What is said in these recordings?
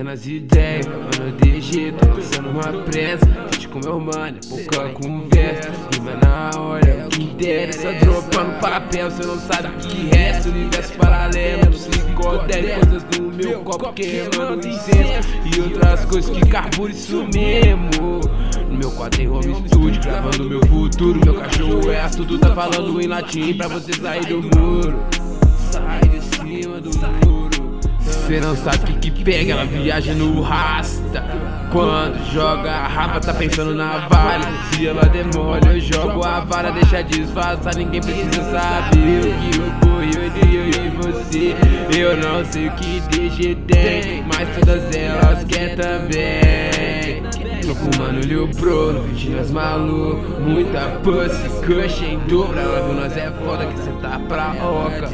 pequenas ideias, mano, DG, tô passando uma pressa. Gente com meu mano, pouca conversa. Rima na hora, é o que interessa. Dropa no papel, cê não sabe o que resta. Universo paralelo, 5 ou 10 coisas no meu copo queimando incenso. E outras coisas que carburam isso mesmo. No meu quarto tem home studio, gravando meu futuro. Meu cachorro é tudo tá falando em latim pra você sair do muro. Sai de cima do muro. Cê não sabe o que pega, ela viaja no rasta. Quando joga a rapa tá pensando na vara. Se ela demora eu jogo a vara. Deixa disfarçar, ninguém precisa saber o que ocorreu entre eu e você. Eu não sei o que DG tem, mas todas elas querem também. Tô com o mano Lil Bro, no Vitinhas maluco. Muita pussy, cush em dobro. Ela viu nós é foda que cê tá pra oca.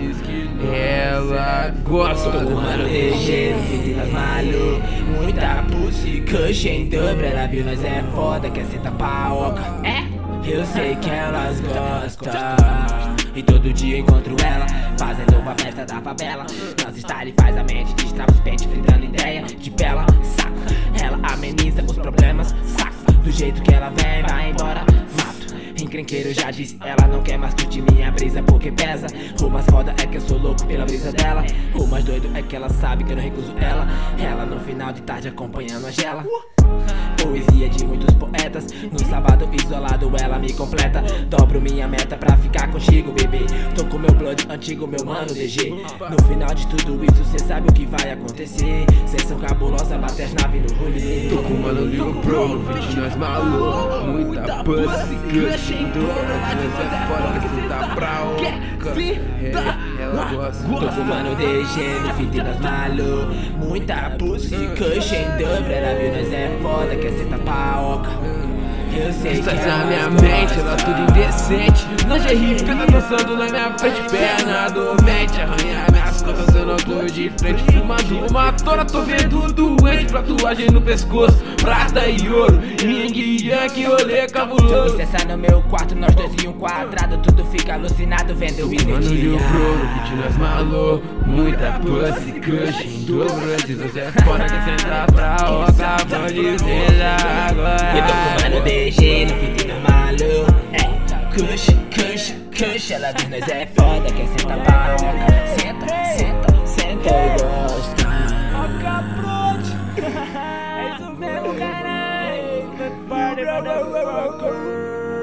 Ela gosta. Tô com o mano DG, no Vitinhas maluco. Muita pussy, cush em dobro. Ela viu nós é foda que cê tá pra oca. Eu sei que elas gostam. E todo dia encontro ela fazendo uma festa da favela. Nós style faz a mente, destrava os pentes, fritando ideia de bela. Saco, ela ameniza os problemas. Saco, do jeito que ela vem, vai embora. Mato, encrenqueiro, eu já disse. Ela não quer mais curtir minha brisa porque pesa. O mais foda é que eu sou louco pela brisa dela. O mais doido é que ela sabe que eu não recuso ela. Ela no final de tarde acompanhando a gela. Poesia de muitos poetas. No sábado isolado ela me completa. Dobro minha meta pra ficar contigo, bebê. Tô com meu blood antigo, meu mano DG. No final de tudo isso cê sabe o que vai acontecer. Cês são cabulosa, bate as naves no rolê. Tô com o mano Lil Bro, no Vitinhas maluco. Muita pussy, cush em dobro. Nós é foda que cê tá pra oca. Ela gosta. Tô com o mano DG, no Vitinhas maluco. Muita pussy, cush em dobro. Ela viu nós é foda que cê tá pra oca. Eu sei que Estás na minha mente, ela tudo indecente. Na GRP tá dançando na minha frente. Perna dormente, arranha minhas costas, eu não tô de frente. Fumando uma tora, tô vendo doente. Tatuagem no pescoço, prata e ouro. Ying yang, rolê cabuloso. Licença no meu quarto, nós dois em um quadrado. Tudo fica alucinado vendo o Mano Lil Bro, Vitinhas maluco. Muita pussy, cush em dobro. Diz é foda que cê tá pra oca. Pode dizer agora. Eu tô com o mano DG, no Vitinhas maluco. Cush, cush, cush. Ela diz nós é foda que cê tá pra oca. Senta, senta, senta e gosta. Oca Prod. É isso mesmo, caralho. Party, motherfucker.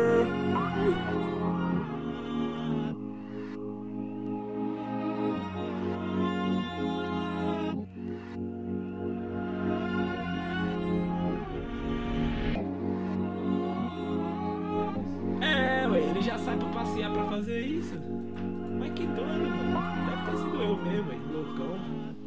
Ele já sai pra passear pra fazer isso. Mas que doido, mano. Deve ter sido eu mesmo, hein, loucão.